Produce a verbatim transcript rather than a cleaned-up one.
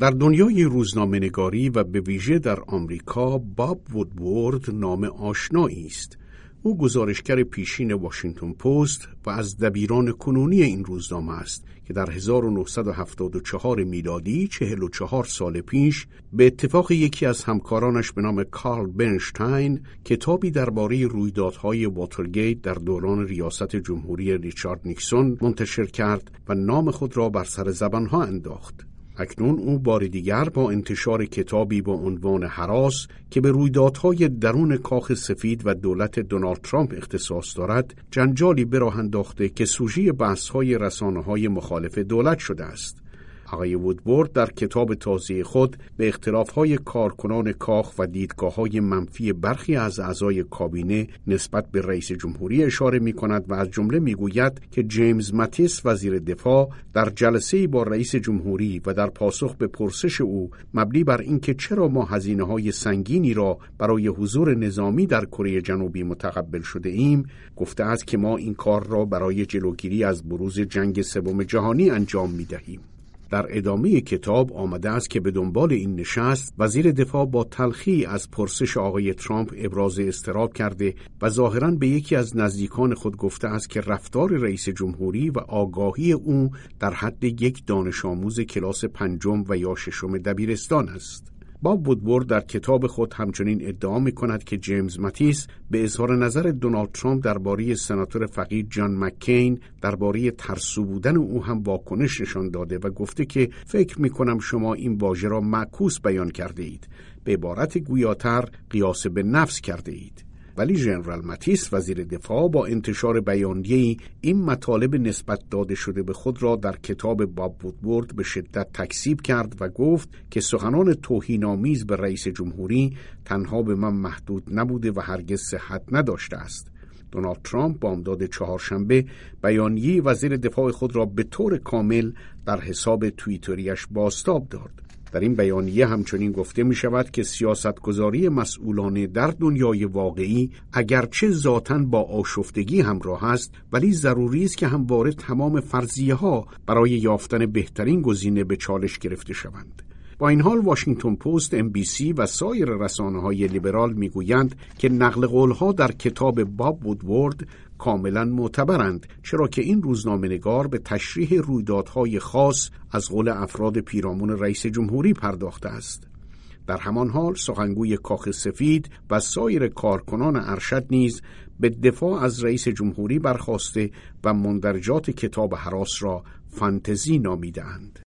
در دنیای روزنامه‌نگاری و به ویژه در آمریکا، باب وودورد نام آشنایی است. او گزارشگر پیشین واشنگتن پست و از دبیران کنونی این روزنامه است که در هزار و نهصد و هفتاد و چهار میلادی، چهل و چهار سال پیش، به اتفاق یکی از همکارانش به نام کارل برنشتاین کتابی درباره رویدادهای واترگیت در دوران ریاست جمهوری ریچارد نیکسون منتشر کرد و نام خود را بر سر زبانها انداخت. اکنون او بار دیگر با انتشار کتابی با عنوان هراس که به رویدادهای درون کاخ سفید و دولت دونالد ترامپ اختصاص دارد، جنجالی به راه انداخته که سوژه بحث‌های رسانه‌های مخالف دولت شده است. آقای وودورد در کتاب تازه خود به اختلاف‌های کارکنان کاخ و دیدگاه‌های منفی برخی از اعضای کابینه نسبت به رئیس جمهوری اشاره می‌کند و از جمله می‌گوید که جیمز ماتیس وزیر دفاع در جلسه‌ای با رئیس جمهوری و در پاسخ به پرسش او مبنی بر اینکه چرا ما هزینه‌های سنگینی را برای حضور نظامی در کره جنوبی متقبل شده ایم، گفته است که ما این کار را برای جلوگیری از بروز جنگ سوم جهانی انجام می‌دهیم. در ادامه کتاب آمده است که به دنبال این نشست وزیر دفاع با تلخی از پرسش آقای ترامپ ابراز اضطراب کرده و ظاهراً به یکی از نزدیکان خود گفته است که رفتار رئیس جمهوری و آگاهی او در حد یک دانش آموز کلاس پنجم و یا ششم دبیرستان است. باب وودورد در کتاب خود همچنین ادعا می‌کند که جیمز ماتیس به اظهار نظر دونالد ترامپ درباره سناتور فقید جان مککین درباره ترسو بودن او هم واکنش نشان داده و گفته که فکر می‌کنم شما این واژه را معکوس بیان کرده اید، به عبارت گویاتر قیاس به نفس کرده اید. ولی ژنرال ماتیس وزیر دفاع با انتشار بیانیه‌ای این مطالب نسبت داده شده به خود را در کتاب باب وودورد به شدت تکذیب کرد و گفت که سخنان توهین‌آمیز به رئیس جمهوری تنها به من محدود نبوده و هرگز صحت نداشته است. دونالد ترامپ بامداد چهارشنبه بیانیه وزیر دفاع خود را به طور کامل در حساب توییتریش بازتاب داد. در این بیانیه همچنین گفته می شود که سیاستگزاری مسئولانه در دنیای واقعی اگرچه ذاتاً با آشفتگی همراه است، ولی ضروری است که همواره تمام فرضیه ها برای یافتن بهترین گزینه به چالش گرفته شوند. با این حال واشنگتن پست، ام بی سی و سایر رسانه‌های لیبرال میگویند که نقل قول‌ها در کتاب باب وودورد کاملا معتبرند، چرا که این روزنامه‌نگار به تشریح رویدادهای خاص از قول افراد پیرامون رئیس جمهوری پرداخته است. در همان حال سخنگوی کاخ سفید و سایر کارکنان ارشد نیز به دفاع از رئیس جمهوری برخاسته و مندرجات کتاب هراس را فانتزی نامیده‌اند.